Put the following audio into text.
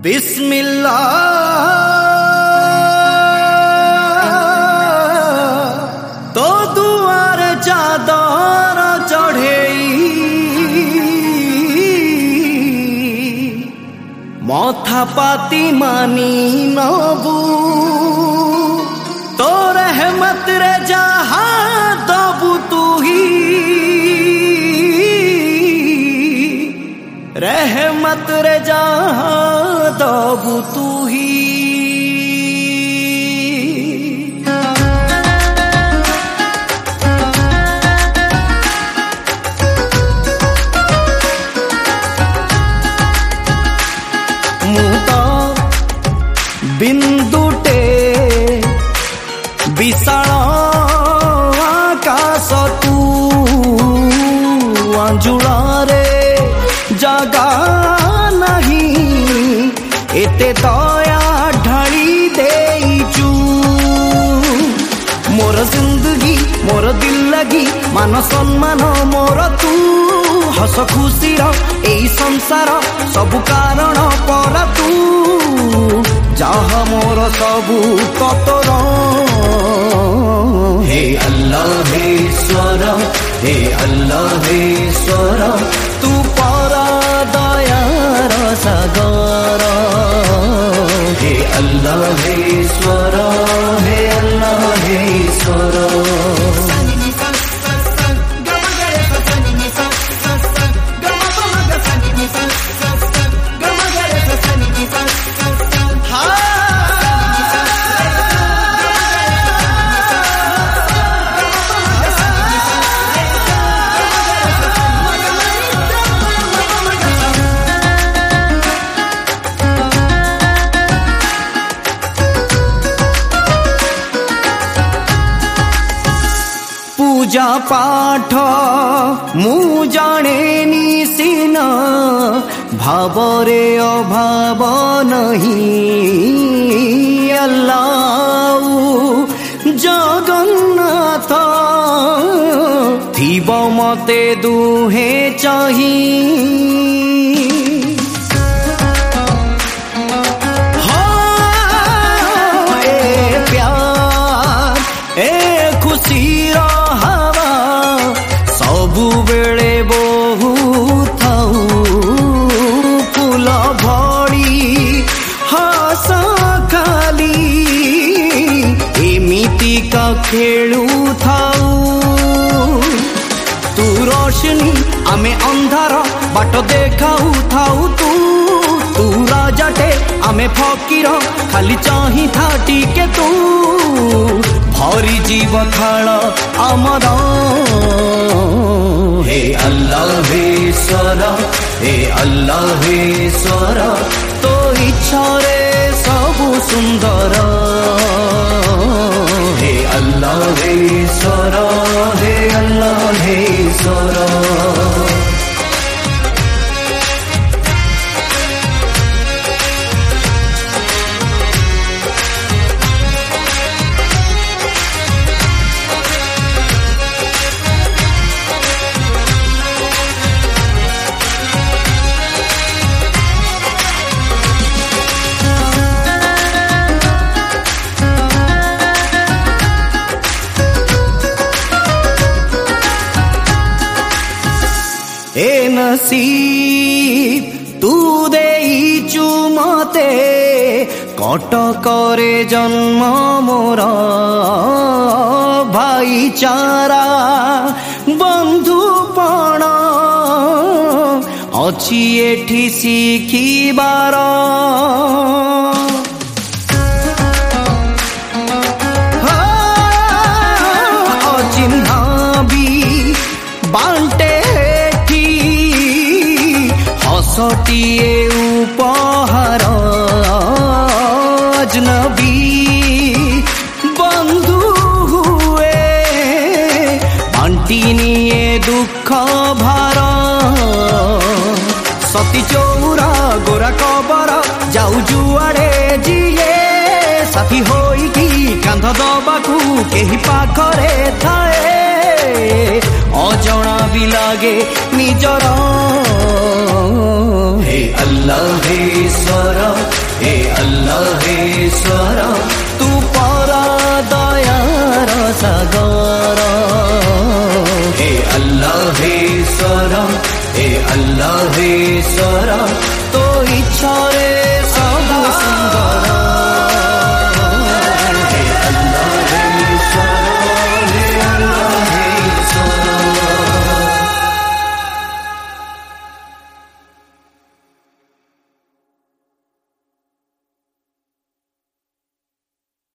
बिस्मिल्लाह तो दुआर चादर चढ़ेई मथा पाती मानी नबू तो रहमत रे जहा दबू तू ही रहमत रे जहा दबू तू ही। बिंदुटे विशाल आकाश तू अंजुलारे जगा नहीं एते दया ढाली देइचु मोर जिंदगी मोर दिल लगी मान सम्मान मोर तू हस खुशी एई संसार सबु कारण पर तू जहा मोर सबू ततर हे अल्लाह हे ईश्वर हे अल्लाह हे ईश्वर तू परा दयार सागर हे अल्लाह हे ईश्वर हे अल्लाह हे ईश्वर। पूजा पाठ मु जाने निसिना भावरे अभाव नहीं अल्लाह जगन्नाथ थीब मते दुहे चाही सबु बेले बहु थाऊ फूल भड़ी हस खाली एमिति का खेलू थाऊ तू रोशनी आमे अंधार बाट देखाऊ थाऊ तू राजाटे आमे फकीर खाली चाही था टिके तू भरी जीव थाल आमर हे अल्लाह हे ईश्वर हे अल्लाह हे ईश्वर तो इच्छा रे सबु सुंदर हे अल्लाह हे ईश्वर हे अल्लाह हे ईश्वर। ए नसीब तू देइचु मते कटकरे जन्म मोर भाईचारा बंधुपण अछि एठी शिखिबार अचिन्हा भी बांटे हसटिए उपहार अजनबी बंधु हुए बांटी निये दुख भार सती चौरा गोरा कबर जाऊ जुआड़े जिए साथी होइकी कांध दबाकू केही पाखरे थाए अजणा भी लागे निजर हे अल्लाह हे ईश्वर ईश्वर तू परा दयार सागर हे अल्लाह हे ईश्वर हे अल्लाह हे ईश्वर